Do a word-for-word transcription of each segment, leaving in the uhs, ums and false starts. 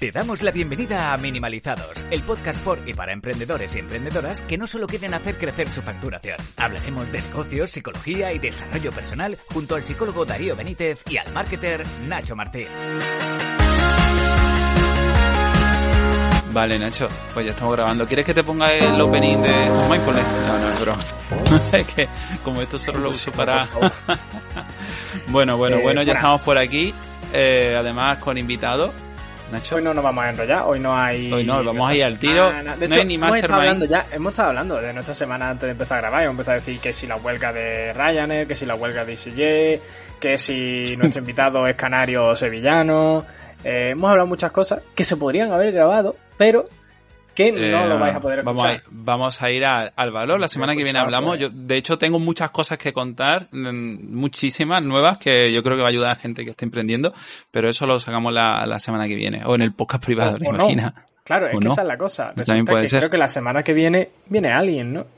Te damos la bienvenida a Minimalizados, el podcast por y para emprendedores y emprendedoras que no solo quieren hacer crecer su facturación. Hablaremos de negocios, psicología y desarrollo personal junto al psicólogo Darío Benítez y al marketer Nacho Martín. Vale, Nacho, pues ya estamos grabando. ¿Quieres que te ponga el opening de estos Mindfulness? No, no, es broma. Es que como esto solo lo uso para... bueno, bueno, eh, bueno, ya bueno. estamos por aquí. Eh, además con invitados. Nacho. Hoy no nos vamos a enrollar, hoy no hay... Hoy no, vamos a ir al tiro. Semana. De no hecho, hay ni hemos estado Mastermind. hablando ya, hemos estado hablando de nuestra semana antes de empezar a grabar. Hemos empezado a decir que si la huelga de Ryanair, que si la huelga de E C J, que si nuestro invitado es canario o sevillano. Eh, hemos hablado muchas cosas que se podrían haber grabado, pero que no Eh, lo vais a poder vamos escuchar. a, vamos a ir a- al valor. La semana que viene escuchar, hablamos. pues. Yo, de hecho, tengo muchas cosas que contar, mm, muchísimas nuevas que yo creo que va a ayudar a gente que esté emprendiendo, pero eso lo sacamos la, la semana que viene o en el podcast privado, O- ¿te o no. imaginas? Claro, es ¿O que no? esa es la cosa. También Resulta puede que ser. creo que la semana que viene viene alguien, ¿no?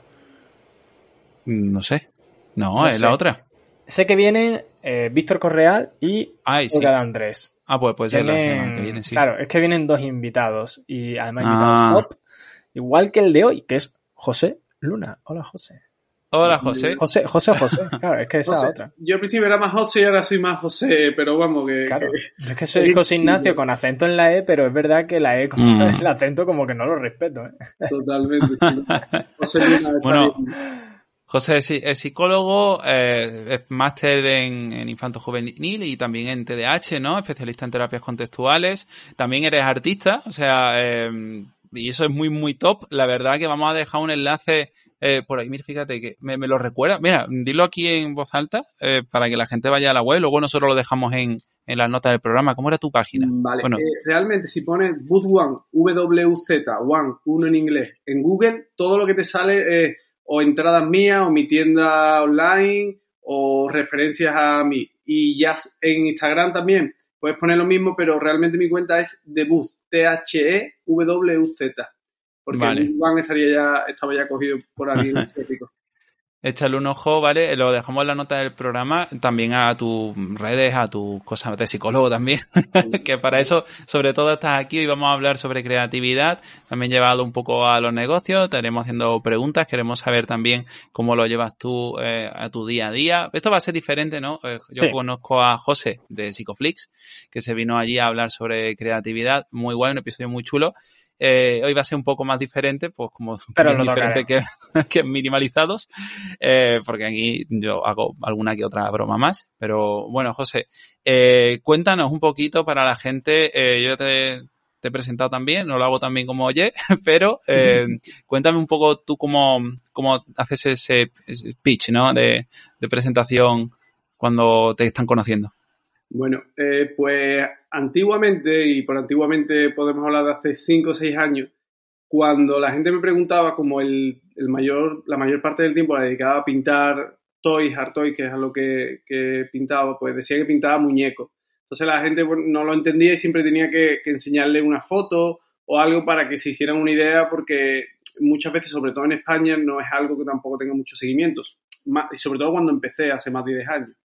Mm, No sé. No, No es sé. la otra. Sé que viene eh, Víctor Correal y Ay, sí. Olga de Andrés. Ah, pues puede ser la Vienen- semana que viene, sí. Claro, es que vienen dos invitados y además Ah. invitados top, igual que el de hoy, que es José Luna. Hola, José. Hola, José. José, José, José. Claro, es que esa José. otra. Yo al principio era más José y ahora soy más José, pero vamos, que... Claro. que- Es que soy José Ignacio con acento en la E, pero es verdad que la E con Mm. el acento como que no lo respeto, ¿eh? totalmente. Sí. José Luna está Bueno, bien. José es, es psicólogo, eh, es máster en, en infanto juvenil y también en T D A H, ¿no? Especialista en terapias contextuales. También eres artista, o sea, eh, y eso es muy, muy top. La verdad que vamos a dejar un enlace eh, por ahí. Mira, fíjate que me, me lo recuerda. Mira, dilo aquí en voz alta eh, para que la gente vaya a la web. Luego nosotros lo dejamos en, en las notas del programa. ¿Cómo era tu página? Vale, Bueno, eh, realmente si pones Buzz One, W Z, One, uno en inglés, en Google, todo lo que te sale es o entradas mías, o mi tienda online, o referencias a mí. Y ya en Instagram también puedes poner lo mismo, pero realmente mi cuenta es The Buzz, T H E W Z. Porque Vale. el One estaría ya, estaba ya cogido por alguien asiático. échale un ojo, ¿vale? Lo dejamos en la nota del programa, también a tus redes, a tus cosas de psicólogo también, que para eso, sobre todo, estás aquí y vamos a hablar sobre creatividad, también llevado un poco a los negocios, te iremos haciendo preguntas, queremos saber también cómo lo llevas tú eh, a tu día a día. Esto va a ser diferente, ¿no? Eh, yo Sí. conozco a José de Psicoflix, que se vino allí a hablar sobre creatividad, muy guay, un episodio muy chulo. Eh, hoy va a ser un poco más diferente, pues como Pero bien lo diferente que, que en Minimalizados, eh, porque aquí yo hago alguna que otra broma más. Pero bueno, José, eh, cuéntanos un poquito para la gente. Eh, yo te, te he presentado también, no lo hago tan bien como Oye, pero eh, cuéntame un poco tú cómo, cómo haces ese, ese pitch, ¿no? de, de presentación cuando te están conociendo. Bueno, eh, pues antiguamente, y por antiguamente podemos hablar de hace cinco o seis años, cuando la gente me preguntaba, como el, el mayor, la mayor parte del tiempo la dedicaba a pintar toys, art toys, que es a lo que, que pintaba, pues decía que pintaba muñecos. Entonces la gente bueno, no lo entendía y siempre tenía que, que enseñarle una foto o algo para que se hicieran una idea, porque muchas veces, sobre todo en España, no es algo que tampoco tenga muchos seguimientos. Más, y sobre todo cuando empecé hace más de diez años.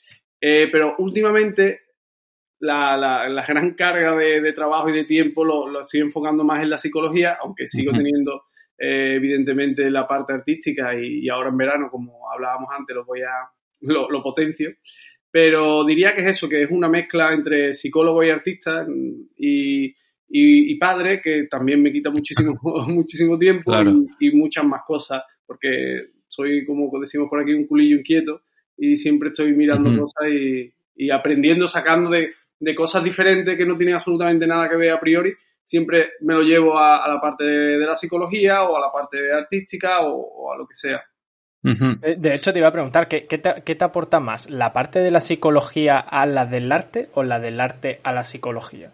Eh, pero últimamente la, la, la gran carga de, de trabajo y de tiempo lo, lo estoy enfocando más en la psicología, aunque sigo Uh-huh. teniendo eh, evidentemente la parte artística y, y ahora en verano, como hablábamos antes, lo voy a lo, lo potencio. Pero diría que es eso, que es una mezcla entre psicólogo y artista y, y, y padre, que también me quita muchísimo, muchísimo tiempo. Claro. y, y muchas más cosas, porque soy, como decimos por aquí, un culillo inquieto y siempre estoy mirando Uh-huh. cosas y, y aprendiendo, sacando de, de cosas diferentes que no tienen absolutamente nada que ver a priori. Siempre me lo llevo a, a la parte de, de la psicología o a la parte artística o, o a lo que sea. Uh-huh. De, de hecho, te iba a preguntar, ¿qué, qué, te, ¿qué te aporta más? ¿La parte de la psicología a la del arte o la del arte a la psicología?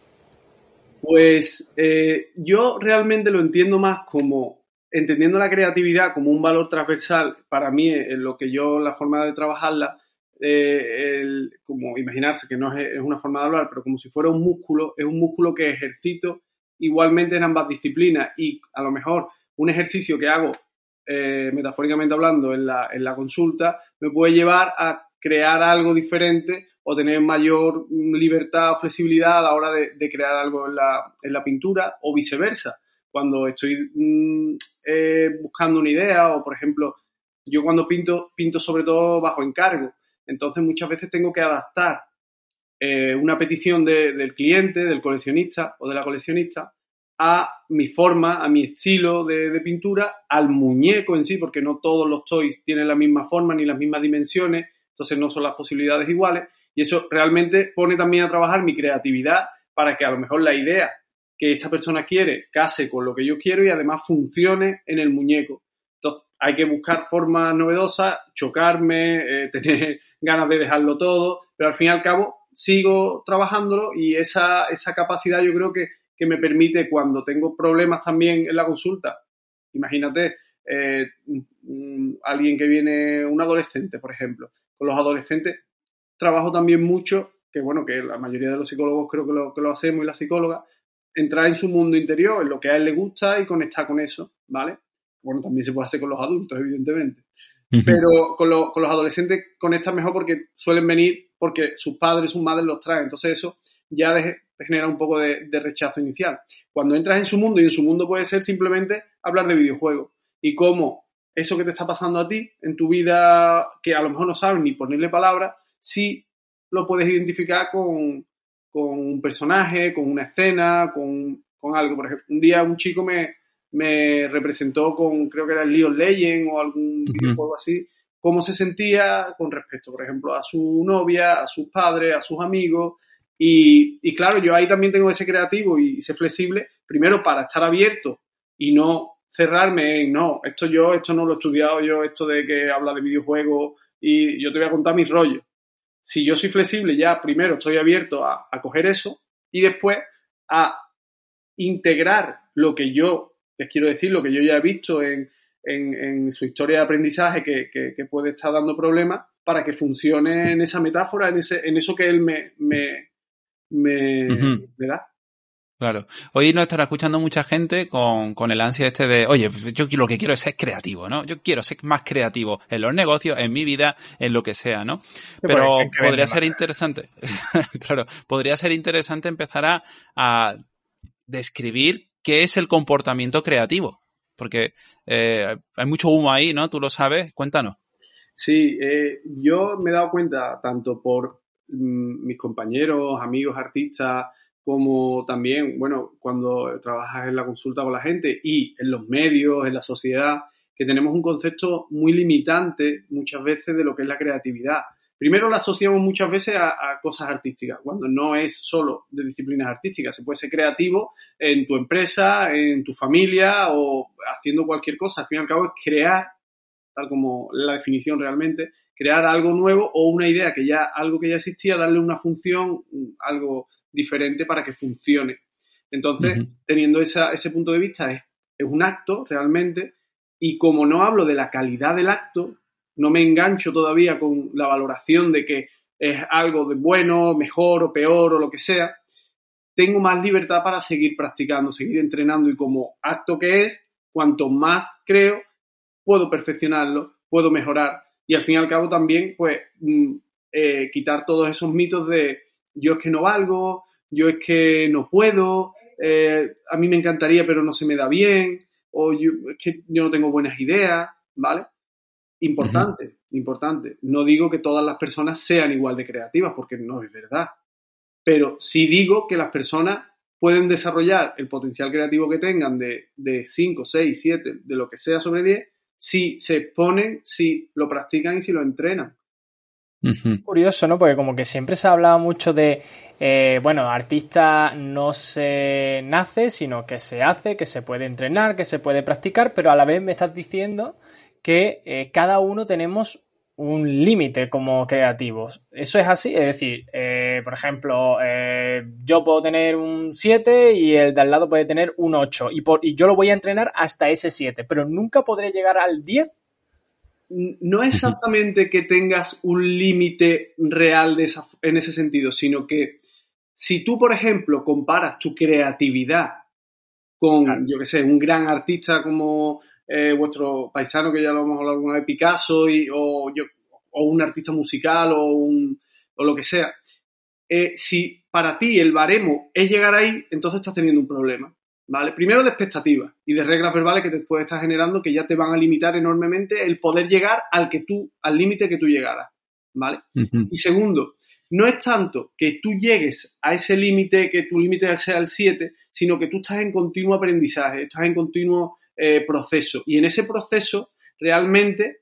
Pues eh, yo realmente lo entiendo más como entendiendo la creatividad como un valor transversal. Para mí, en lo que yo, la forma de trabajarla, eh, el, como imaginarse que no es, es una forma de hablar, pero como si fuera un músculo, es un músculo que ejercito igualmente en ambas disciplinas, y a lo mejor un ejercicio que hago eh, metafóricamente hablando en la, en la consulta me puede llevar a crear algo diferente o tener mayor libertad o flexibilidad a la hora de, de crear algo en la, en la pintura, o viceversa. Cuando estoy mmm, eh, buscando una idea, o por ejemplo, yo cuando pinto, pinto sobre todo bajo encargo. Entonces muchas veces tengo que adaptar eh, una petición de, del cliente, del coleccionista o de la coleccionista, a mi forma, a mi estilo de, de pintura, al muñeco en sí, porque no todos los toys tienen la misma forma ni las mismas dimensiones, entonces no son las posibilidades iguales, y eso realmente pone también a trabajar mi creatividad para que a lo mejor la idea que esta persona quiere case con lo que yo quiero y además funcione en el muñeco. Entonces hay que buscar formas novedosas, chocarme, eh, tener ganas de dejarlo todo, pero al fin y al cabo sigo trabajándolo, y esa, esa capacidad yo creo que que me permite, cuando tengo problemas también en la consulta, imagínate, eh, alguien que viene, un adolescente, por ejemplo, con los adolescentes trabajo también mucho, que bueno, que la mayoría de los psicólogos creo que lo, que lo hacemos, y la psicóloga, entrar en su mundo interior, en lo que a él le gusta y conectar con eso, ¿vale? Bueno, también se puede hacer con los adultos, evidentemente. Uh-huh. Pero con, lo, con los adolescentes conectan mejor porque suelen venir porque sus padres, sus madres los traen, entonces eso ya de, genera un poco de, de rechazo inicial. Cuando entras en su mundo, y en su mundo puede ser simplemente hablar de videojuegos, y cómo eso que te está pasando a ti en tu vida, que a lo mejor no sabes ni ponerle palabras, sí lo puedes identificar con, con un personaje, con una escena, con, con algo. Por ejemplo, un día un chico me, me representó con, creo que era el League of Legends o algún uh-huh. videojuego así, cómo se sentía con respecto, por ejemplo, a su novia, a sus padres, a sus amigos. Y, y claro, yo ahí también tengo ese creativo y ese flexible, primero para estar abierto y no cerrarme en, no, esto yo, esto no lo he estudiado yo, esto de que habla de videojuegos y yo te voy a contar mis rollos. Si yo soy flexible, ya primero estoy abierto a, a coger eso y después a integrar lo que yo, les quiero decir, lo que yo ya he visto en, en, en su historia de aprendizaje que, que, que puede estar dando problemas, para que funcione en esa metáfora, en, ese, en eso que él me... me Me, uh-huh. me da. Claro. Hoy nos estará escuchando mucha gente con, con el ansia este de, oye, yo lo que quiero es ser creativo, ¿no? Yo quiero ser más creativo en los negocios, en mi vida, en lo que sea, ¿no? Pero pues, podría ser interesante, claro, podría ser interesante empezar a, a describir qué es el comportamiento creativo, porque eh, hay mucho humo ahí, ¿no? Tú lo sabes, cuéntanos. Sí, eh, yo me he dado cuenta, tanto por mis compañeros, amigos, artistas, como también, bueno, cuando trabajas en la consulta con la gente y en los medios, en la sociedad, que tenemos un concepto muy limitante muchas veces de lo que es la creatividad. Primero la asociamos muchas veces a, a cosas artísticas, cuando no es solo de disciplinas artísticas. Se puede ser creativo en tu empresa, en tu familia o haciendo cualquier cosa. Al fin y al cabo es crear, tal como la definición realmente, crear algo nuevo o una idea que ya, algo que ya existía, darle una función, algo diferente para que funcione. Entonces, uh-huh. teniendo esa, ese punto de vista, es, es un acto realmente, y como no hablo de la calidad del acto, no me engancho todavía con la valoración de que es algo de bueno, mejor o peor o lo que sea, tengo más libertad para seguir practicando, seguir entrenando, y como acto que es, cuanto más creo, puedo perfeccionarlo, puedo mejorar. Y al fin y al cabo también, pues, eh, quitar todos esos mitos de yo es que no valgo, yo es que no puedo, eh, a mí me encantaría pero no se me da bien, o yo, es que yo no tengo buenas ideas, ¿vale? Importante, uh-huh. importante. No digo que todas las personas sean igual de creativas, porque no es verdad. Pero sí digo que las personas pueden desarrollar el potencial creativo que tengan de, de cinco, seis, siete, de lo que sea sobre diez, si se exponen, si lo practican y si lo entrenan. Uh-huh. Curioso, ¿no? Porque como que siempre se ha hablado mucho de, eh, bueno, artista no se nace, sino que se hace, que se puede entrenar, que se puede practicar, pero a la vez me estás diciendo que eh, cada uno tenemos un límite como creativos. ¿Eso es así? Es decir, eh, por ejemplo, eh, yo puedo tener un siete y el de al lado puede tener un ocho, y, por, y yo lo voy a entrenar hasta ese siete, pero nunca podré llegar al diez. No exactamente que tengas un límite real de esa, en ese sentido, sino que si tú, por ejemplo, comparas tu creatividad con, claro, yo qué sé, un gran artista como eh, vuestro paisano, que ya lo hemos hablado alguna vez, Picasso, y, o, yo, o un artista musical, o un, o lo que sea, eh, si para ti el baremo es llegar ahí, entonces estás teniendo un problema, ¿vale? Primero de expectativas y de reglas verbales que después estás generando que ya te van a limitar enormemente el poder llegar al que tú, al límite que tú llegaras, ¿vale? Uh-huh. Y segundo, no es tanto que tú llegues a ese límite, que tu límite sea el siete, sino que tú estás en continuo aprendizaje, estás en continuo eh, proceso. Y en ese proceso, realmente,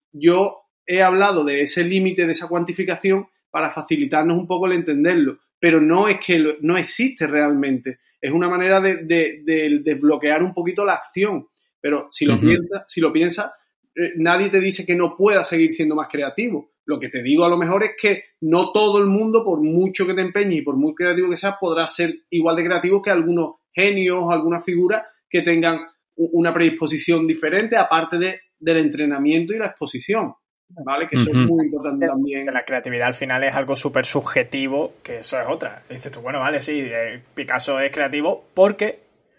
yo he hablado de ese límite, de esa cuantificación, para facilitarnos un poco el entenderlo. Pero no es que lo, no existe realmente. Es una manera de, de, de desbloquear un poquito la acción. Pero si lo uh-huh. piensas, si lo piensas, eh, nadie te dice que no puedas seguir siendo más creativo. Lo que te digo a lo mejor es que no todo el mundo, por mucho que te empeñes y por muy creativo que seas, podrá ser igual de creativo que algunos genios o algunas figuras que tengan una predisposición diferente, aparte de, del entrenamiento y la exposición, ¿vale? Que eso uh-huh. es muy importante también. Que la creatividad al final es algo súper subjetivo, que eso es otra. Dices tú, bueno, vale, sí, eh, Picasso es creativo porque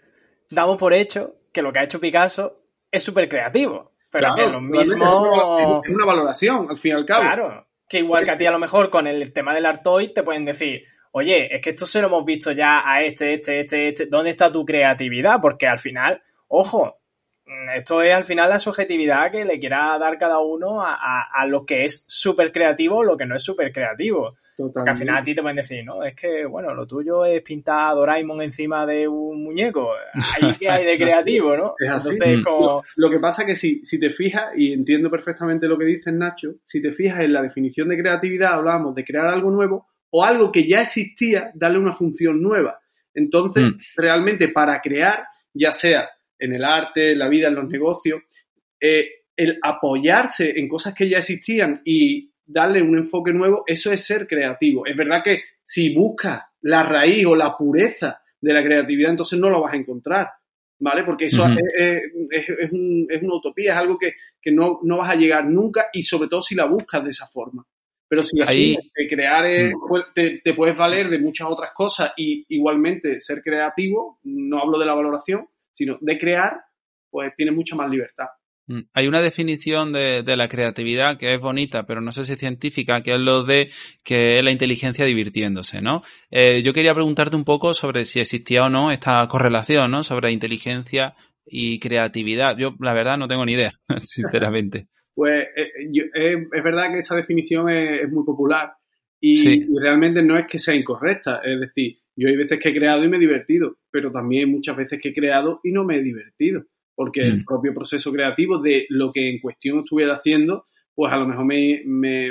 damos por hecho que lo que ha hecho Picasso es súper creativo. Pero claro, que lo mismo... Es una valoración, al fin y al cabo. Claro, que igual que a ti a lo mejor con el tema del Artois te pueden decir, oye, es que esto se lo hemos visto ya a este, este, este, este, ¿dónde está tu creatividad? Porque al final, ojo, esto es al final la subjetividad que le quiera dar cada uno a, a, a lo que es súper creativo o lo que no es súper creativo. Totalmente. Porque al final a ti te pueden decir, no, es que, bueno, lo tuyo es pintar a Doraemon encima de un muñeco. Ahí que hay de creativo, ¿no? Es así. Entonces, como... lo, lo que pasa es que si, si te fijas, y entiendo perfectamente lo que dices, Nacho, si te fijas en la definición de creatividad, hablábamos de crear algo nuevo o algo que ya existía, darle una función nueva. Entonces, mm. realmente para crear, ya sea en el arte, en la vida, en los negocios, eh, el apoyarse en cosas que ya existían y darle un enfoque nuevo, eso es ser creativo. Es verdad que si buscas la raíz o la pureza de la creatividad, entonces no lo vas a encontrar, ¿vale? Porque eso uh-huh. es, es, es, un, es una utopía, es algo que, que no, no vas a llegar nunca y sobre todo si la buscas de esa forma. Pero si así de crear es, te, te puedes valer de muchas otras cosas y igualmente ser creativo, no hablo de la valoración, sino de crear, pues tienes mucha más libertad. Hay una definición de, de la creatividad que es bonita, pero no sé si es científica, que es lo de que es la inteligencia divirtiéndose, ¿no? Eh, yo quería preguntarte un poco sobre si existía o no esta correlación, ¿no? Sobre inteligencia y creatividad. Yo, la verdad, no tengo ni idea, sinceramente. Pues eh, yo, eh, es verdad que esa definición es, es muy popular y, sí. y realmente no es que sea incorrecta. Es decir, yo hay veces que he creado y me he divertido, pero también hay muchas veces que he creado y no me he divertido. Porque mm. el propio proceso creativo de lo que en cuestión estuviera haciendo, pues a lo mejor me, me,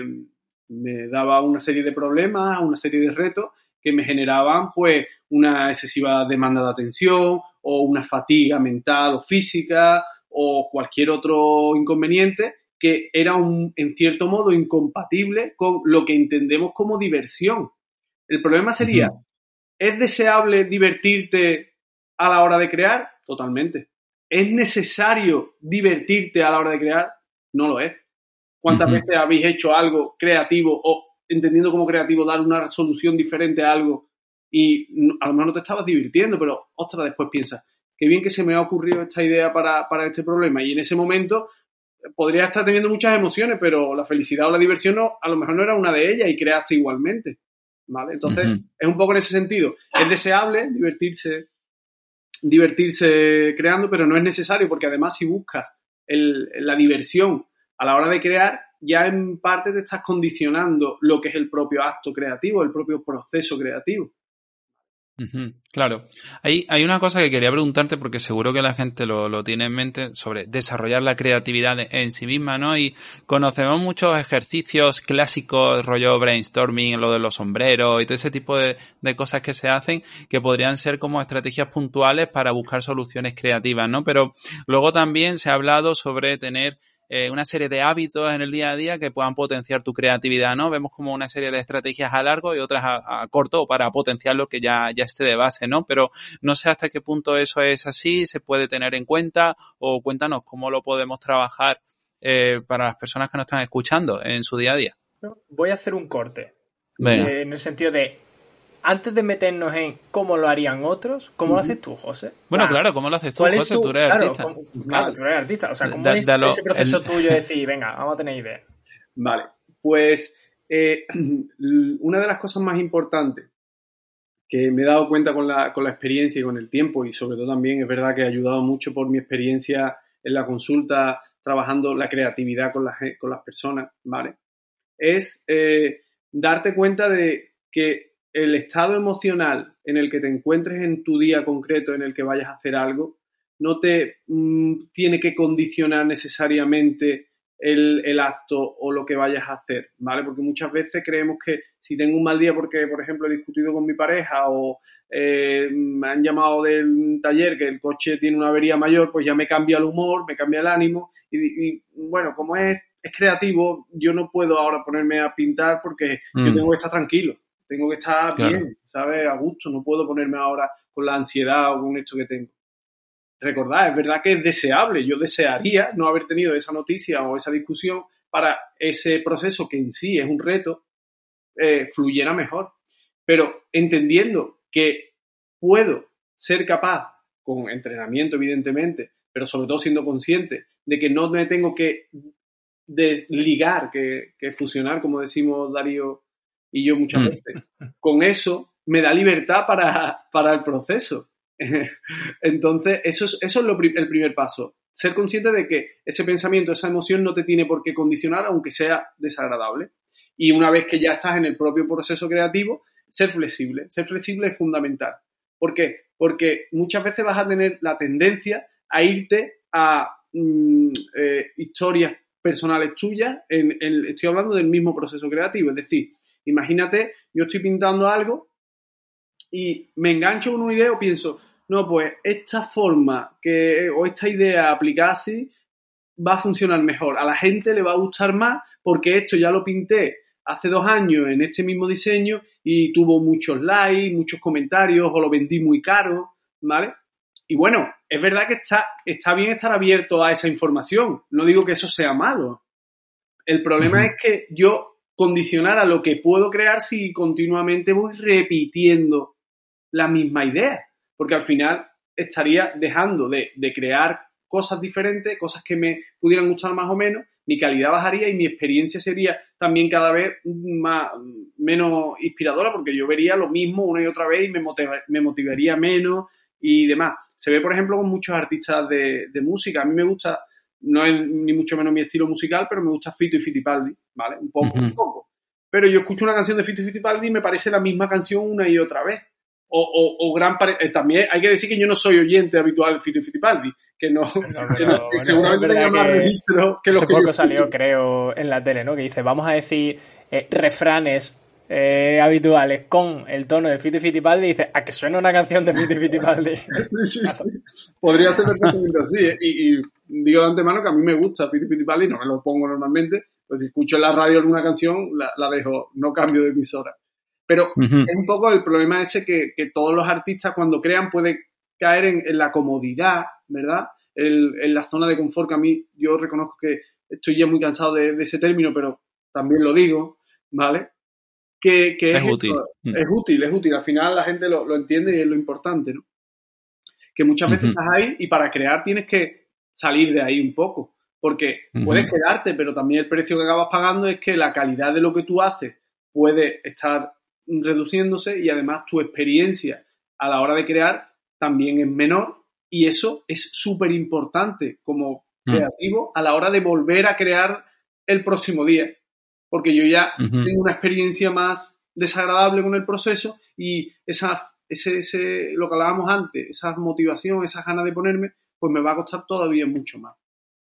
me daba una serie de problemas, una serie de retos que me generaban pues una excesiva demanda de atención o una fatiga mental o física o cualquier otro inconveniente que era un, en cierto modo incompatible con lo que entendemos como diversión. El problema sería, uh-huh. ¿es deseable divertirte a la hora de crear? Totalmente. ¿Es necesario divertirte a la hora de crear? No lo es. ¿Cuántas uh-huh. veces habéis hecho algo creativo o entendiendo como creativo dar una solución diferente a algo y a lo mejor no te estabas divirtiendo, pero ostras, después piensas, qué bien que se me ha ocurrido esta idea para, para este problema y en ese momento podría estar teniendo muchas emociones, pero la felicidad o la diversión no, a lo mejor no era una de ellas y creaste igualmente, ¿vale? Entonces, uh-huh. es un poco en ese sentido. Es deseable divertirse divertirse creando, pero no es necesario porque además si buscas el, la diversión a la hora de crear, ya en parte te estás condicionando lo que es el propio acto creativo, el propio proceso creativo. Uh-huh, claro. Hay, hay una cosa que quería preguntarte porque seguro que la gente lo, lo tiene en mente sobre desarrollar la creatividad en sí misma, ¿no? Y conocemos muchos ejercicios clásicos, rollo brainstorming, lo de los sombreros y todo ese tipo de, de cosas que se hacen que podrían ser como estrategias puntuales para buscar soluciones creativas, ¿no? Pero luego también se ha hablado sobre tener Eh, una serie de hábitos en el día a día que puedan potenciar tu creatividad, ¿no? Vemos como una serie de estrategias a largo y otras a, a corto para potenciar lo que ya, ya esté de base, ¿no? Pero no sé hasta qué punto eso es así, se puede tener en cuenta o cuéntanos cómo lo podemos trabajar eh, para las personas que nos están escuchando en su día a día. Voy a hacer un corte. Eh, en el sentido de antes de meternos en cómo lo harían otros, ¿cómo uh-huh. lo haces tú, José? Bueno, claro, ¿cómo lo haces tú, José? Tu, tú eres claro, artista. Como, claro, tú eres artista. O sea, ¿cómo da, es da lo, ese proceso el... tuyo de decir, venga, vamos a tener ideas? Vale, pues eh, una de las cosas más importantes que me he dado cuenta con la, con la experiencia y con el tiempo, y sobre todo también es verdad que he ayudado mucho por mi experiencia en la consulta, trabajando la creatividad con, la, con las personas, ¿vale? Es eh, darte cuenta de que el estado emocional en el que te encuentres en tu día concreto en el que vayas a hacer algo no te mmm, tiene que condicionar necesariamente el, el acto o lo que vayas a hacer, ¿vale? Porque muchas veces creemos que si tengo un mal día porque, por ejemplo, he discutido con mi pareja o eh, me han llamado del taller que el coche tiene una avería mayor, pues ya me cambia el humor, me cambia el ánimo y, y bueno, como es, es creativo, yo no puedo ahora ponerme a pintar porque mm. yo tengo que estar tranquilo, tengo que estar claro. bien, ¿sabes? A gusto, no puedo ponerme ahora con la ansiedad o con esto que tengo. Recordad, es verdad que es deseable, yo desearía no haber tenido esa noticia o esa discusión para ese proceso que en sí es un reto, eh, fluyera mejor. Pero entendiendo que puedo ser capaz, con entrenamiento evidentemente, pero sobre todo siendo consciente de que no me tengo que desligar, que, que fusionar, como decimos Darío y yo muchas veces, con eso me da libertad para, para el proceso. Entonces, eso es, eso es lo, el primer paso. Ser consciente de que ese pensamiento, esa emoción no te tiene por qué condicionar, aunque sea desagradable. Y una vez que ya estás en el propio proceso creativo, ser flexible. Ser flexible es fundamental. ¿Por qué? Porque muchas veces vas a tener la tendencia a irte a mm, eh, historias personales tuyas. En, en, estoy hablando del mismo proceso creativo. Es decir, imagínate, yo estoy pintando algo y me engancho con una idea o pienso, no, pues esta forma que, o esta idea aplicada así va a funcionar mejor. A la gente le va a gustar más porque esto ya lo pinté hace dos años en este mismo diseño y tuvo muchos likes, muchos comentarios o lo vendí muy caro, ¿vale? Y bueno, es verdad que está, está bien estar abierto a esa información. No digo que eso sea malo. El problema uh-huh. es que yo condicionara lo que puedo crear si continuamente voy repitiendo la misma idea, porque al final estaría dejando de, de crear cosas diferentes, cosas que me pudieran gustar más o menos, mi calidad bajaría y mi experiencia sería también cada vez más, menos inspiradora, porque yo vería lo mismo una y otra vez y me, motiva, me motivaría menos y demás. Se ve, por ejemplo, con muchos artistas de, de música. A mí me gusta, no es ni mucho menos mi estilo musical, pero me gusta Fito y Fitipaldi, ¿vale? Un poco, uh-huh. un poco. Pero yo escucho una canción de Fito y Fitipaldi y me parece la misma canción una y otra vez. O, o, o gran pare... también hay que decir que yo no soy oyente habitual de Fito y Fitipaldi, que no, pero, pero, que no que bueno, seguramente tenga más registro que los hace que poco yo salió, creo, en la tele, ¿no? Que dice, vamos a decir eh, refranes eh, habituales con el tono de Fito y Fitipaldi y dice, ¿a que suena una canción de Fito y Fitipaldi? sí, sí, sí. Podría ser perfectamente así, ¿eh? y, y digo de antemano que a mí me gusta Fito y Fitipaldi, no me lo pongo normalmente, pues si escucho en la radio alguna canción, la, la dejo, no cambio de emisora. Pero uh-huh. es un poco el problema ese que, que todos los artistas cuando crean pueden caer en, en la comodidad, ¿verdad? El, en la zona de confort, que a mí yo reconozco que estoy ya muy cansado de, de ese término, pero también lo digo, ¿vale? Que, que es, es útil. Esto, uh-huh. Es útil, es útil. Al final la gente lo, lo entiende y es lo importante, ¿no? Que muchas veces uh-huh. estás ahí y para crear tienes que salir de ahí un poco. Porque uh-huh. puedes quedarte, pero también el precio que acabas pagando es que la calidad de lo que tú haces puede estar reduciéndose y además tu experiencia a la hora de crear también es menor y eso es súper importante como creativo a la hora de volver a crear el próximo día, porque yo ya uh-huh. tengo una experiencia más desagradable con el proceso y esa, ese, ese, lo que hablábamos antes, esa motivación, esa ganas de ponerme, pues me va a costar todavía mucho más.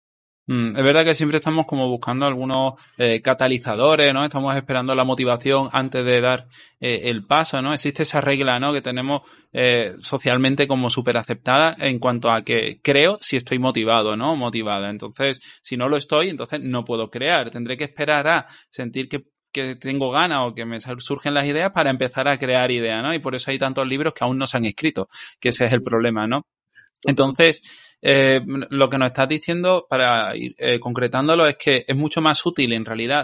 Es verdad que siempre estamos como buscando algunos eh, catalizadores, ¿no? Estamos esperando la motivación antes de dar eh, el paso, ¿no? Existe esa regla, ¿no? Que tenemos eh, socialmente como súper aceptada en cuanto a que creo si estoy motivado, ¿no? Motivada. Entonces, si no lo estoy, entonces no puedo crear. Tendré que esperar a sentir que que tengo ganas o que me surgen las ideas para empezar a crear ideas, ¿no? Y por eso hay tantos libros que aún no se han escrito, que ese es el problema, ¿no? Entonces, eh, lo que nos estás diciendo, para ir eh, concretándolo, es que es mucho más útil, en realidad,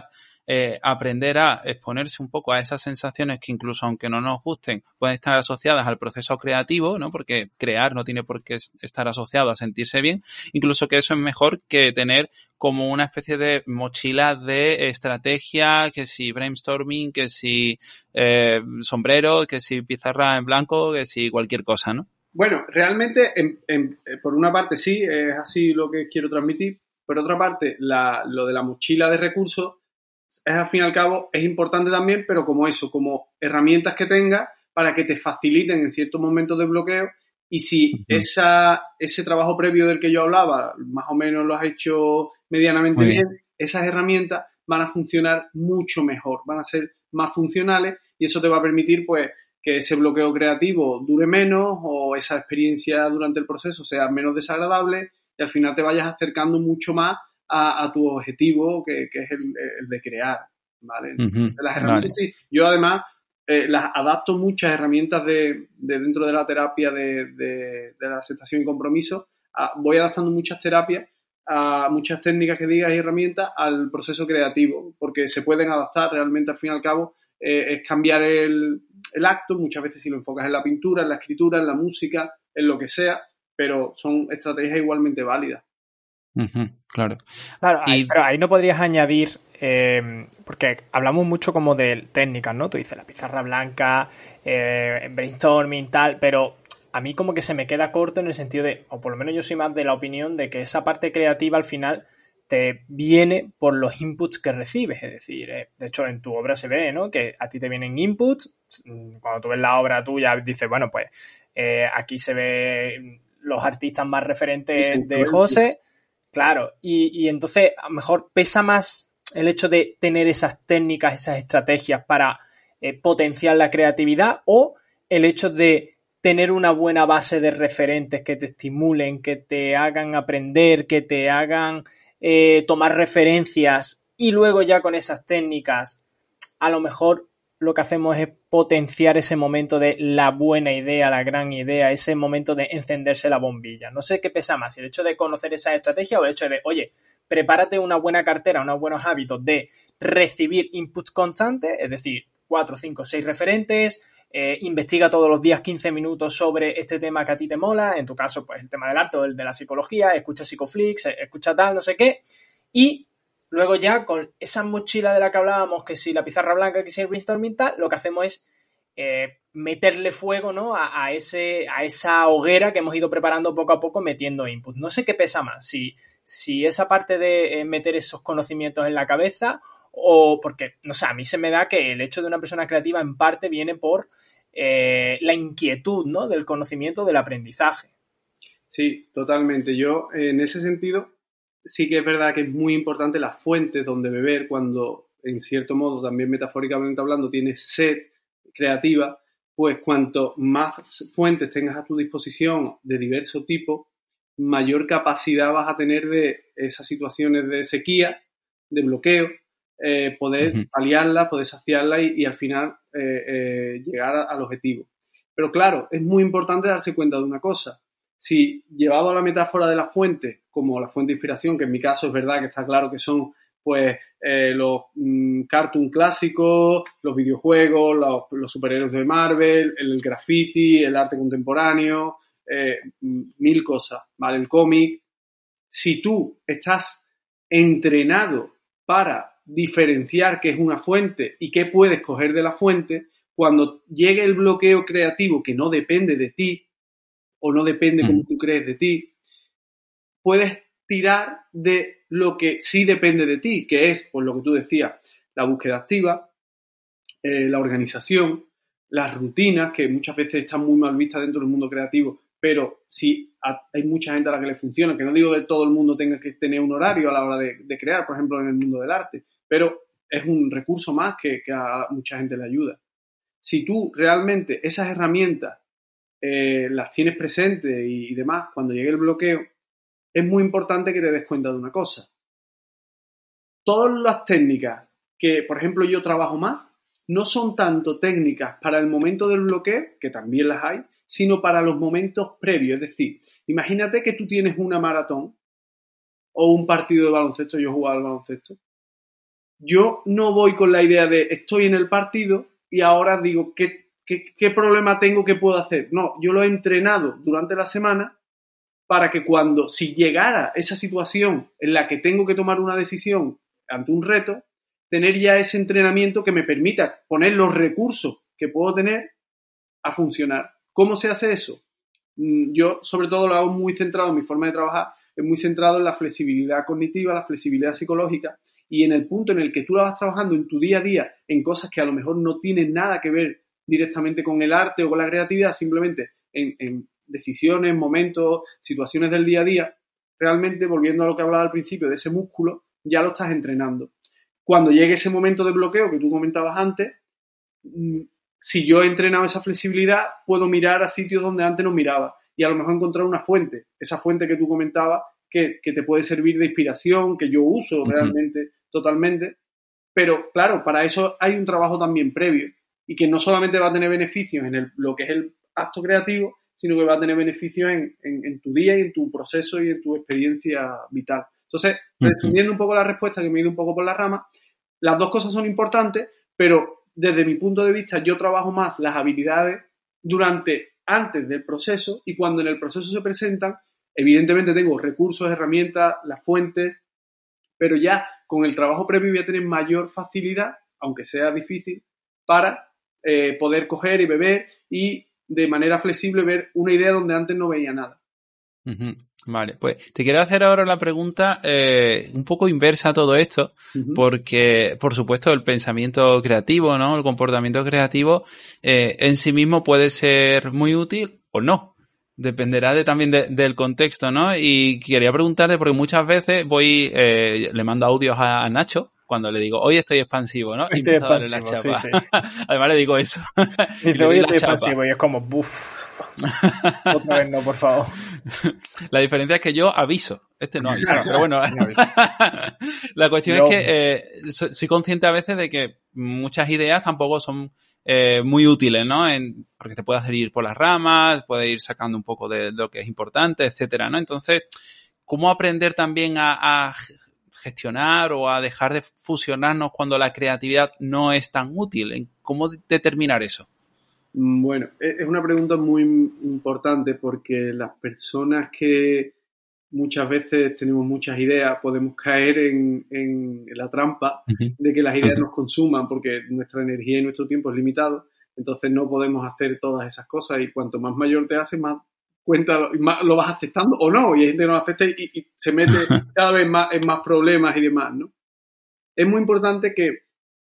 eh, aprender a exponerse un poco a esas sensaciones que incluso aunque no nos gusten, pueden estar asociadas al proceso creativo, ¿no? Porque crear no tiene por qué estar asociado a sentirse bien, incluso que eso es mejor que tener como una especie de mochila de estrategia, que si brainstorming, que si eh, sombrero, que si pizarra en blanco, que si cualquier cosa, ¿no? Bueno, realmente, en, en, por una parte sí, es así lo que quiero transmitir. Por otra parte, la, lo de la mochila de recursos es, al fin y al cabo, es importante también, pero como eso, como herramientas que tengas para que te faciliten en ciertos momentos de bloqueo. Y si uh-huh. esa, ese trabajo previo del que yo hablaba, más o menos lo has hecho medianamente bien. bien, esas herramientas van a funcionar mucho mejor, van a ser más funcionales y eso te va a permitir, pues, que ese bloqueo creativo dure menos o esa experiencia durante el proceso sea menos desagradable y al final te vayas acercando mucho más a, a tu objetivo, que, que es el, el de crear, ¿vale? Uh-huh. Las herramientas, vale. Sí. Yo además eh, las adapto muchas herramientas de, de dentro de la terapia de, de, de la aceptación y compromiso. A, voy adaptando muchas terapias, a muchas técnicas que digas y herramientas al proceso creativo, porque se pueden adaptar realmente al fin y al cabo. Eh, es cambiar el, el acto, muchas veces si lo enfocas en la pintura, en la escritura, en la música, en lo que sea, pero son estrategias igualmente válidas. Uh-huh, claro. Claro, y... ahí, pero ahí no podrías añadir, eh, porque hablamos mucho como de técnicas, ¿no? Tú dices la pizarra blanca, eh, brainstorming, tal, pero a mí como que se me queda corto en el sentido de, o por lo menos yo soy más de la opinión de que esa parte creativa al final te viene por los inputs que recibes, es decir, eh, de hecho en tu obra se ve, ¿no? Que a ti te vienen inputs, cuando tú ves la obra tuya dices, bueno, pues eh, aquí se ve los artistas más referentes de José, claro, y, y entonces a lo mejor pesa más el hecho de tener esas técnicas, esas estrategias para eh, potenciar la creatividad o el hecho de tener una buena base de referentes que te estimulen, que te hagan aprender, que te hagan Eh, tomar referencias y luego ya con esas técnicas a lo mejor lo que hacemos es potenciar ese momento de la buena idea, la gran idea, ese momento de encenderse la bombilla. No sé qué pesa más, el hecho de conocer esa estrategia o el hecho de, oye, prepárate una buena cartera, unos buenos hábitos de recibir inputs constantes, es decir, cuatro, cinco, seis referentes, eh, investiga todos los días quince minutos sobre este tema que a ti te mola, en tu caso, pues el tema del arte o el de la psicología, escucha Psicoflix, escucha tal, no sé qué, y luego ya con esa mochila de la que hablábamos, que si la pizarra blanca, que si el brainstorming tal, lo que hacemos es eh, meterle fuego, ¿no? a, a, ese, a esa hoguera que hemos ido preparando poco a poco metiendo input. No sé qué pesa más, si, si esa parte de eh, meter esos conocimientos en la cabeza o porque, no sé, a mí se me da que el hecho de una persona creativa en parte viene por eh, la inquietud, ¿no? Del conocimiento, del aprendizaje. Sí, totalmente. Yo, en ese sentido, sí que es verdad que es muy importante las fuentes donde beber cuando, en cierto modo, también metafóricamente hablando, tienes sed creativa, pues cuanto más fuentes tengas a tu disposición de diverso tipo, mayor capacidad vas a tener de esas situaciones de sequía, de bloqueo, eh, poder uh-huh. paliarlas, poder saciarlas y, y al final eh, eh, llegar a, al objetivo. Pero claro, es muy importante darse cuenta de una cosa. Si llevado a la metáfora de la fuente, como la fuente de inspiración, que en mi caso es verdad que está claro que son pues eh, los mmm, cartoon clásicos, los videojuegos, los, los superhéroes de Marvel, el, el graffiti, el arte contemporáneo, eh, mil cosas, ¿vale? El cómic. Si tú estás entrenado para diferenciar qué es una fuente y qué puedes coger de la fuente, cuando llegue el bloqueo creativo que no depende de ti, o no depende como tú crees de ti, puedes tirar de lo que sí depende de ti, que es, por lo que tú decías, la búsqueda activa, eh, la organización, las rutinas, que muchas veces están muy mal vistas dentro del mundo creativo, pero sí hay mucha gente a la que le funciona, que no digo que todo el mundo tenga que tener un horario a la hora de, de crear, por ejemplo, en el mundo del arte, pero es un recurso más que, que a mucha gente le ayuda. Si tú realmente esas herramientas Eh, las tienes presentes y, y demás, cuando llegue el bloqueo, es muy importante que te des cuenta de una cosa. Todas las técnicas que, por ejemplo, yo trabajo más, no son tanto técnicas para el momento del bloqueo, que también las hay, sino para los momentos previos. Es decir, imagínate que tú tienes una maratón o un partido de baloncesto, yo jugaba al baloncesto, yo no voy con la idea de estoy en el partido y ahora digo, ¿qué, qué, qué problema tengo que puedo hacer? No, yo lo he entrenado durante la semana para que cuando, si llegara esa situación en la que tengo que tomar una decisión ante un reto, tener ya ese entrenamiento que me permita poner los recursos que puedo tener a funcionar. ¿Cómo se hace eso? Yo, sobre todo, lo hago muy centrado en mi forma de trabajar, es muy centrado en la flexibilidad cognitiva, la flexibilidad psicológica, y en el punto en el que tú la vas trabajando en tu día a día, en cosas que a lo mejor no tienen nada que ver directamente con el arte o con la creatividad, simplemente en, en decisiones, momentos, situaciones del día a día, realmente, volviendo a lo que hablaba al principio, de ese músculo, ya lo estás entrenando. Cuando llegue ese momento de bloqueo que tú comentabas antes, si yo he entrenado esa flexibilidad, puedo mirar a sitios donde antes no miraba y a lo mejor encontrar una fuente, esa fuente que tú comentabas, que, que te puede servir de inspiración, que yo uso realmente, uh-huh. totalmente. Pero, claro, para eso hay un trabajo también previo y que no solamente va a tener beneficios en el, lo que es el acto creativo, sino que va a tener beneficios en, en, en tu día y en tu proceso y en tu experiencia vital. Entonces, resumiendo un poco la respuesta, que me he ido un poco por la rama, las dos cosas son importantes, pero desde mi punto de vista yo trabajo más las habilidades durante, antes del proceso, y cuando en el proceso se presentan, evidentemente tengo recursos, herramientas, las fuentes, pero ya con el trabajo previo voy a tener mayor facilidad, aunque sea difícil, para eh, poder coger y beber y de manera flexible ver una idea donde antes no veía nada. Uh-huh. Vale, pues te quiero hacer ahora la pregunta eh, un poco inversa a todo esto, uh-huh. porque, por supuesto, el pensamiento creativo, ¿no? El comportamiento creativo eh, en sí mismo puede ser muy útil o no. Dependerá de, también de, del contexto, ¿no? Y quería preguntarte, porque muchas veces voy, eh, le mando audios a, a Nacho cuando le digo, hoy estoy expansivo, ¿no? Estoy y expansivo, la chapa. sí, sí. Además le digo eso. Dice, hoy estoy expansivo y es como, buf. Otra vez no, por favor. La diferencia es que yo aviso. Este no avisa, pero bueno. La cuestión yo... es que eh, soy, soy consciente a veces de que muchas ideas tampoco son eh, muy útiles, ¿no? En, porque te puede hacer ir por las ramas, puede ir sacando un poco de, de lo que es importante, etcétera, ¿no? Entonces, ¿cómo aprender también a, a gestionar o a dejar de fusionarnos cuando la creatividad no es tan útil? ¿Cómo determinar eso? Bueno, es una pregunta muy importante porque las personas que muchas veces tenemos muchas ideas podemos caer en, en, en la trampa uh-huh. de que las ideas uh-huh. nos consuman porque nuestra energía y nuestro tiempo es limitado, entonces no podemos hacer todas esas cosas y cuanto más mayor te haces, más cuenta, más lo vas aceptando o no, y hay gente que no lo acepta y, y se mete cada vez más en más problemas y demás, ¿no? Es muy importante que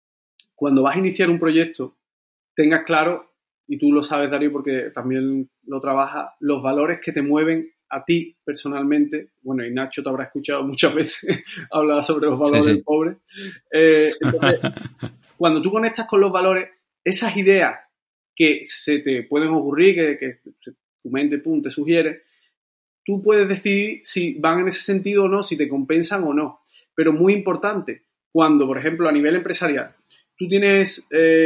cuando vas a iniciar un proyecto tengas claro, y tú lo sabes, Darío, porque también lo trabajas, los valores que te mueven a ti personalmente. Bueno, y Nacho te habrá escuchado muchas veces hablar sobre los valores sí, sí. pobres. Eh, entonces, cuando tú conectas con los valores, esas ideas que se te pueden ocurrir, que, que tu mente pum, te sugiere, tú puedes decidir si van en ese sentido o no, si te compensan o no. Pero muy importante, cuando, por ejemplo, a nivel empresarial, tú tienes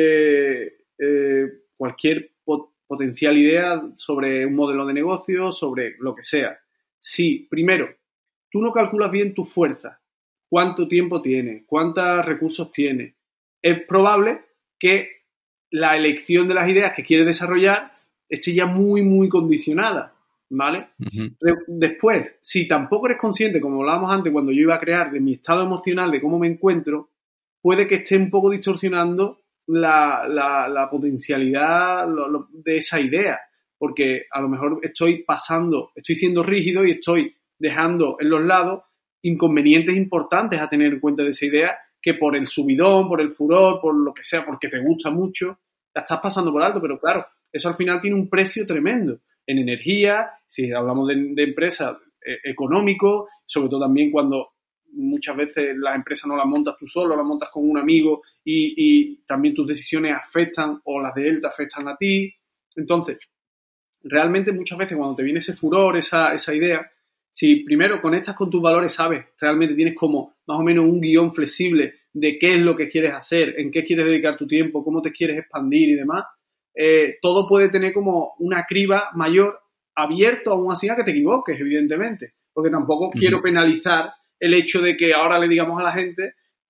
eh, eh, cualquier pot- potencial idea sobre un modelo de negocio, sobre lo que sea. Si, primero, tú no calculas bien tu fuerza, cuánto tiempo tienes, cuántos recursos tienes, es probable que la elección de las ideas que quieres desarrollar esté ya muy, muy condicionada, ¿vale? Uh-huh. Después, si tampoco eres consciente, como hablábamos antes, cuando yo iba a crear, de mi estado emocional, de cómo me encuentro, puede que esté un poco distorsionando la, la, la potencialidad lo, lo, de esa idea, porque a lo mejor estoy pasando, estoy siendo rígido y estoy dejando en los lados inconvenientes importantes a tener en cuenta de esa idea, que por el subidón, por el furor, por lo que sea, porque te gusta mucho, la estás pasando por alto, pero claro, eso al final tiene un precio tremendo en energía, si hablamos de, de empresas, eh, económico, sobre todo también cuando muchas veces las empresas no las montas tú solo, las montas con un amigo y, y también tus decisiones afectan o las de él te afectan a ti. Entonces, realmente muchas veces cuando te viene ese furor, esa, esa idea, si primero conectas con tus valores, sabes, realmente tienes como más o menos un guión flexible de qué es lo que quieres hacer, en qué quieres dedicar tu tiempo, cómo te quieres expandir y demás, eh, todo puede tener como una criba mayor, abierto aún así a que te equivoques, evidentemente, porque tampoco uh-huh. quiero penalizar el hecho de que ahora le digamos a la gente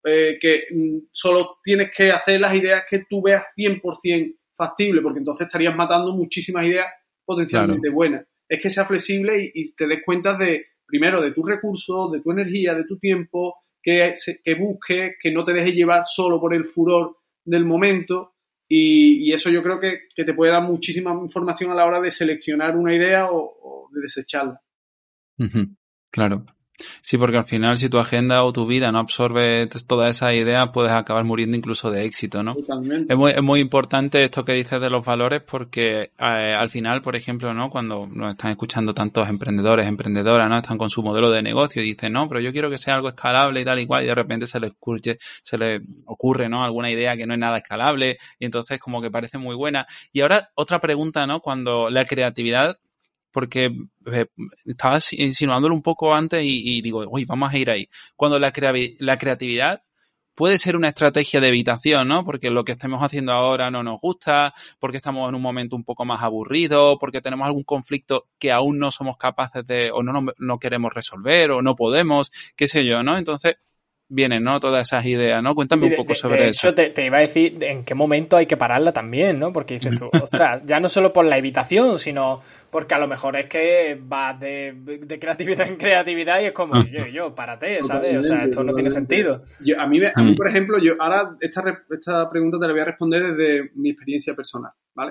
eh, que mm, solo tienes que hacer las ideas que tú veas cien por ciento factible, porque entonces estarías matando muchísimas ideas potencialmente claro. buenas. Es que sea flexible y, y te des cuenta de, primero, de tus recursos, de tu energía, de tu tiempo, que, que busques, que no te dejes llevar solo por el furor del momento y, y eso yo creo que, que te puede dar muchísima información a la hora de seleccionar una idea o, o de desecharla. Uh-huh. Claro. Sí, porque al final si tu agenda o tu vida no absorbe todas esas ideas puedes acabar muriendo incluso de éxito, ¿no? Totalmente. Es muy, es muy importante esto que dices de los valores porque eh, al final, por ejemplo, ¿no? Cuando nos están escuchando tantos emprendedores, emprendedoras, ¿no? Están con su modelo de negocio y dicen, no, pero yo quiero que sea algo escalable y tal y cual y de repente se les ocurre, se les ocurre, ¿no? Alguna idea que no es nada escalable y entonces como que parece muy buena. Y ahora otra pregunta, ¿no? Cuando la creatividad porque eh, estaba insinuándolo un poco antes y, y digo, uy, vamos a ir ahí. Cuando la, crea- la creatividad puede ser una estrategia de evitación, ¿no? Porque lo que estemos haciendo ahora no nos gusta, porque estamos en un momento un poco más aburrido, porque tenemos algún conflicto que aún no somos capaces de, o no, no, no queremos resolver, o no podemos, qué sé yo, ¿no? Entonces vienen, ¿no? Todas esas ideas, ¿no? Cuéntame de, un poco de, sobre de eso. hecho, te, te iba a decir en qué momento hay que pararla también, ¿no? Porque dices tú, ostras, ya no solo por la evitación, sino porque a lo mejor es que vas de, de creatividad en creatividad y es como, yo, yo, párate, ¿sabes? Totalmente, o sea, esto no tiene sentido. Yo, a, mí, a mí, por ejemplo, yo ahora esta, esta pregunta te la voy a responder desde mi experiencia personal, ¿vale?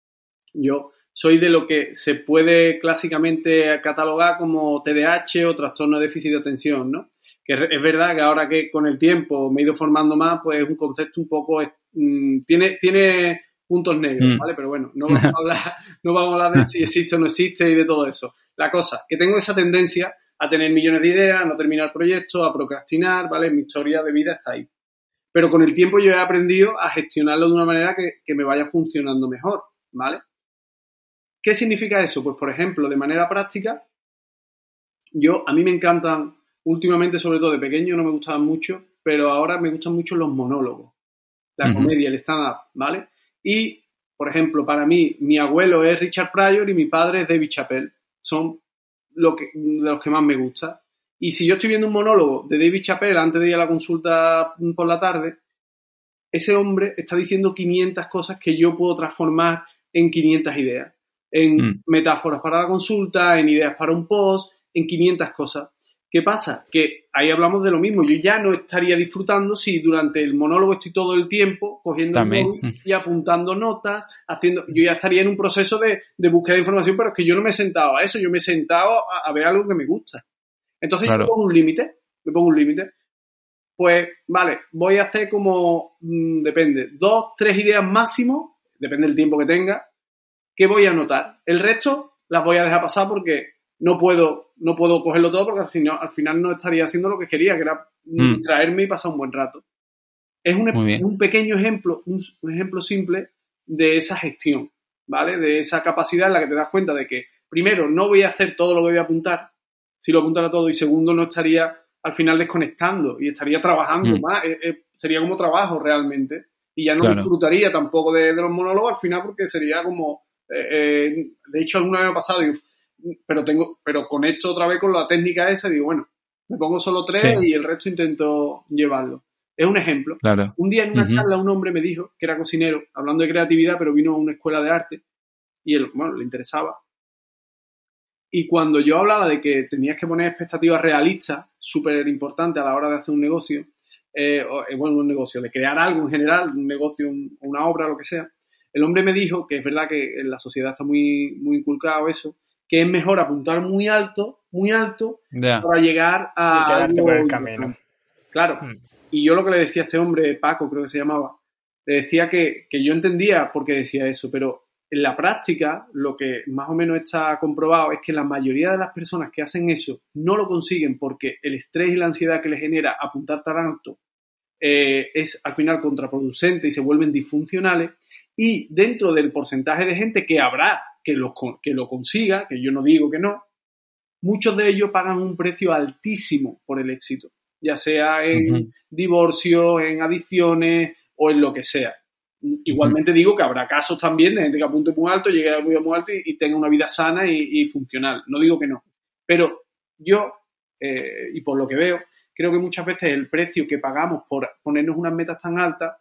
Yo soy de lo que se puede clásicamente catalogar como T D A H o trastorno de déficit de atención, ¿no? Que es verdad que ahora que con el tiempo me he ido formando más, pues es un concepto un poco... Mmm, tiene, tiene puntos negros, ¿vale? Pero bueno, no vamos, a hablar, no vamos a hablar de si existe o no existe y de todo eso. La cosa, que tengo esa tendencia a tener millones de ideas, a no terminar proyectos, a procrastinar, ¿vale? Mi historia de vida está ahí. Pero con el tiempo yo he aprendido a gestionarlo de una manera que, que me vaya funcionando mejor, ¿vale? ¿Qué significa eso? Pues, por ejemplo, de manera práctica, yo, a mí me encantan... Últimamente, sobre todo de pequeño, no me gustaban mucho, pero ahora me gustan mucho los monólogos, la uh-huh. comedia, el stand-up, ¿vale? Y, por ejemplo, para mí, mi abuelo es Richard Pryor y mi padre es David Chappelle. Son lo que, de los que más me gusta. Y si yo estoy viendo un monólogo de David Chappelle antes de ir a la consulta por la tarde, ese hombre está diciendo quinientas cosas que yo puedo transformar en quinientas ideas. En uh-huh. metáforas para la consulta, en ideas para un post, en quinientas cosas. ¿Qué pasa? Que ahí hablamos de lo mismo. Yo ya no estaría disfrutando si durante el monólogo estoy todo el tiempo cogiendo También. el móvil y apuntando notas, haciendo. Yo ya estaría en un proceso de, de búsqueda de información, pero es que yo no me he sentado a eso. Yo me he sentado a, a ver algo que me gusta. Entonces claro. yo pongo un límite. Me pongo un límite. Pues, vale, voy a hacer como, mmm, depende, dos, tres ideas máximo, depende del tiempo que tenga, que voy a anotar. El resto las voy a dejar pasar porque no puedo, no puedo cogerlo todo porque si no, al final no estaría haciendo lo que quería, que era mm. distraerme y pasar un buen rato. Es un, un pequeño ejemplo, un, un ejemplo simple de esa gestión, ¿vale? De esa capacidad en la que te das cuenta de que, primero, no voy a hacer todo lo que voy a apuntar, si lo apuntara todo, y segundo, no estaría al final desconectando y estaría trabajando mm. más. Eh, eh, sería como trabajo realmente y ya no claro. disfrutaría tampoco de, de los monólogos al final porque sería como... Eh, eh, de hecho, alguna vez me ha pasado, digo, pero tengo, pero conecto otra vez con la técnica esa y digo, bueno, me pongo solo tres sí. y el resto intento llevarlo. Es un ejemplo. Claro. Un día en una uh-huh. charla un hombre me dijo que era cocinero, hablando de creatividad, pero vino a una escuela de arte y él, bueno, le interesaba. Y cuando yo hablaba de que tenías que poner expectativas realistas, súper importante a la hora de hacer un negocio, eh, o, eh, bueno, un negocio, de crear algo en general, un negocio, un, una obra, lo que sea, el hombre me dijo, que es verdad que en la sociedad está muy, muy inculcado eso, que es mejor apuntar muy alto, muy alto, yeah. para llegar a... Y quedarte por el camino. Claro. Hmm. Y yo lo que le decía a este hombre, Paco, creo que se llamaba, le decía que, que yo entendía por qué decía eso, pero en la práctica lo que más o menos está comprobado es que la mayoría de las personas que hacen eso no lo consiguen porque el estrés y la ansiedad que les genera apuntar tan alto eh, es al final contraproducente y se vuelven disfuncionales. Y dentro del porcentaje de gente que habrá que lo, que lo consiga, que yo no digo que no, muchos de ellos pagan un precio altísimo por el éxito, ya sea en uh-huh. divorcios, en adicciones o en lo que sea. Igualmente uh-huh. digo que habrá casos también de gente que apunte muy alto, llegue a muy, muy alto y, y tenga una vida sana y, y funcional. No digo que no. Pero yo, eh, y por lo que veo, creo que muchas veces el precio que pagamos por ponernos unas metas tan altas,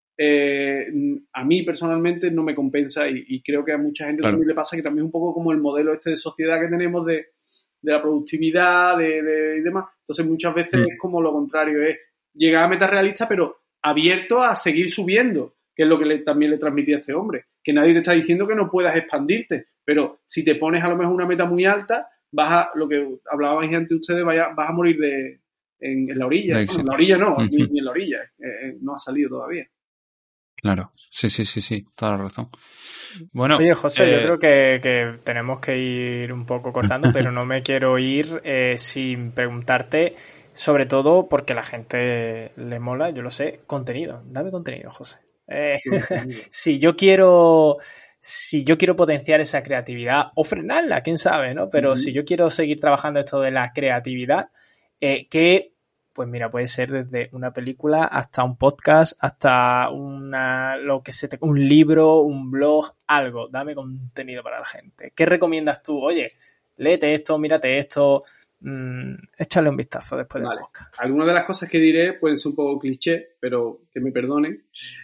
eh, a mí personalmente no me compensa y, y creo que a mucha gente claro. también le pasa que también es un poco como el modelo este de sociedad que tenemos de, de la productividad de, de, y demás. Entonces muchas veces mm. es como lo contrario, es llegar a metas realistas pero abierto a seguir subiendo, que es lo que le, también le transmití a este hombre, que nadie te está diciendo que no puedas expandirte, pero si te pones a lo mejor una meta muy alta, vas a, lo que hablaban antes ustedes, vaya, vas a morir de en, en la orilla. Bueno, en la orilla no, uh-huh. ni, ni en la orilla, eh, no ha salido todavía. Claro, sí, sí, sí, sí, toda la razón. Bueno, oye, José, eh... yo creo que, que tenemos que ir un poco cortando, pero no me quiero ir eh, sin preguntarte, sobre todo porque la gente le mola, yo lo sé, contenido. Dame contenido, José. Eh, si yo quiero... Si yo quiero potenciar esa creatividad o frenarla, quién sabe, ¿no? Pero uh-huh. si yo quiero seguir trabajando esto de la creatividad, eh, que, pues mira, puede ser desde una película hasta un podcast, hasta una, lo que se te, un libro, un blog, algo. Dame contenido para la gente. ¿Qué recomiendas tú? Oye, léete esto, mírate esto, mmm, échale un vistazo después del vale. podcast. Algunas de las cosas que diré pueden ser un poco cliché, pero que me perdonen.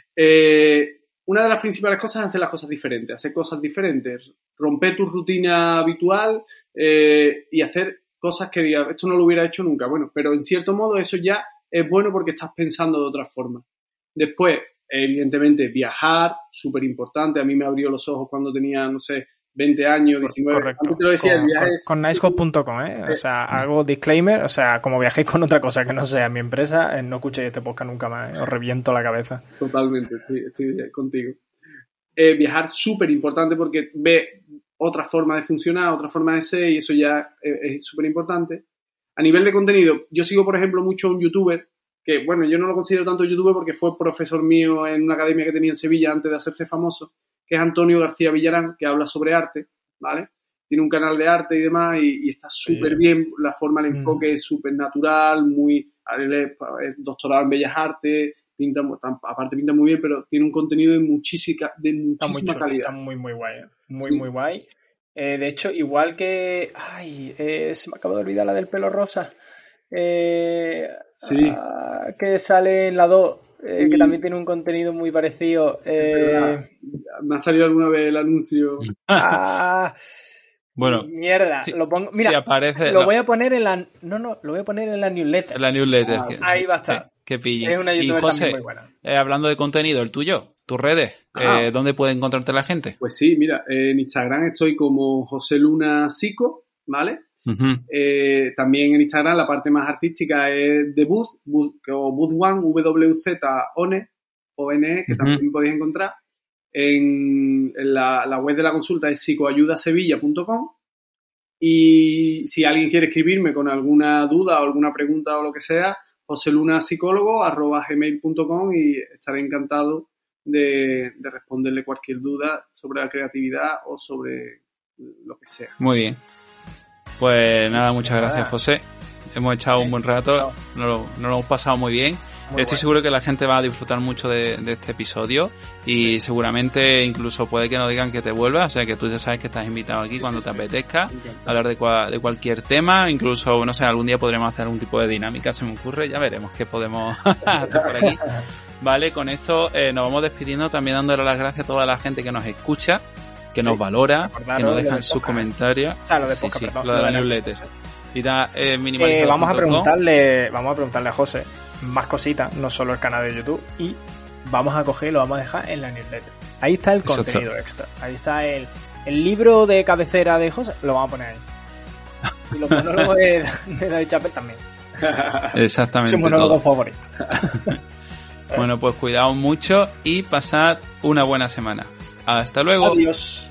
Eh... Una de las principales cosas es hacer las cosas diferentes, hacer cosas diferentes, romper tu rutina habitual eh, y hacer cosas que digas, esto no lo hubiera hecho nunca. Bueno, pero en cierto modo eso ya es bueno porque estás pensando de otra forma. Después, evidentemente, viajar, súper importante. A mí me abrió los ojos cuando tenía, no sé, veinte años, diecinueve. Correcto. Antes te lo decía, con, el viaje con, es... con nicehop punto com, ¿eh? O sea, hago disclaimer, o sea, como viajéis con otra cosa que no sea mi empresa, eh, no escuchéis este podcast nunca más, ¿eh? Os reviento la cabeza. Totalmente, estoy, estoy contigo. Eh, viajar súper importante porque ve otra forma de funcionar, otra forma de ser y eso ya es súper importante. A nivel de contenido, yo sigo, por ejemplo, mucho a un youtuber que, bueno, yo no lo considero tanto youtuber porque fue profesor mío en una academia que tenía en Sevilla antes de hacerse famoso, que es Antonio García Villarán, que habla sobre arte, ¿vale? Tiene un canal de arte y demás y, y está súper bien, la forma, el enfoque es súper natural, muy, él es doctorado en Bellas Artes, pinta, aparte pinta muy bien, pero tiene un contenido de muchísima, de muchísima está calidad. Está muy, muy guay, ¿eh? Muy, sí. muy guay. Eh, de hecho, igual que... Ay, eh, se me acaba de olvidar la del pelo rosa. Eh, sí. ah, que sale en la dos, eh, sí. que también tiene un contenido muy parecido. Eh... Me ha salido alguna vez el anuncio. Ah, bueno, mierda, si, lo pongo. Mira, si aparece, lo no. voy a poner en la. No, no, lo voy a poner en la newsletter. En la newsletter. Ah, que, ahí va a estar. Sí, que pille. Es una youtuber y José, también muy buena. Eh, hablando de contenido, el tuyo, tus redes, ah. eh, ¿dónde puede encontrarte la gente? Pues sí, mira, eh, en Instagram estoy como José Luna Psico, ¿vale? Uh-huh. Eh, también en Instagram la parte más artística es de Booth, Booth o Booth One, W Z One, O N E, que uh-huh. también podéis encontrar. En, en la, la web de la consulta es psicoayudasevilla punto com y si alguien quiere escribirme con alguna duda o alguna pregunta o lo que sea, joselunapsicólogo arroba gmail punto com y estaré encantado de, de responderle cualquier duda sobre la creatividad o sobre lo que sea. Muy bien. Pues nada, muchas gracias, José. Hemos echado un buen rato, nos lo, nos lo hemos pasado muy bien. Muy Estoy bueno. seguro que la gente va a disfrutar mucho de, de este episodio y sí. seguramente incluso puede que nos digan que te vuelvas, o sea que tú ya sabes que estás invitado aquí cuando sí, te sí. apetezca, hablar de, cua, de cualquier tema, incluso, no sé, algún día podremos hacer algún tipo de dinámica, se me ocurre, ya veremos qué podemos hacer por aquí. Vale, con esto eh, nos vamos despidiendo, también dándole las gracias a toda la gente que nos escucha, que sí. nos valora, que nos dejan sus comentarios. O sea, lo de sí, poca, sí, perdón, lo de la newsletter. Y da, eh, eh, vamos a preguntarle, vamos a preguntarle a José más cositas, no solo el canal de YouTube, y vamos a coger y lo vamos a dejar en la newsletter. Ahí está el Exacto. contenido extra. Ahí está el, el libro de cabecera de José, lo vamos a poner ahí. Y los monólogos de, de David Chappell también. Exactamente. Su monólogo favorito. Bueno, pues cuidaos mucho y pasad una buena semana. Hasta luego. Adiós.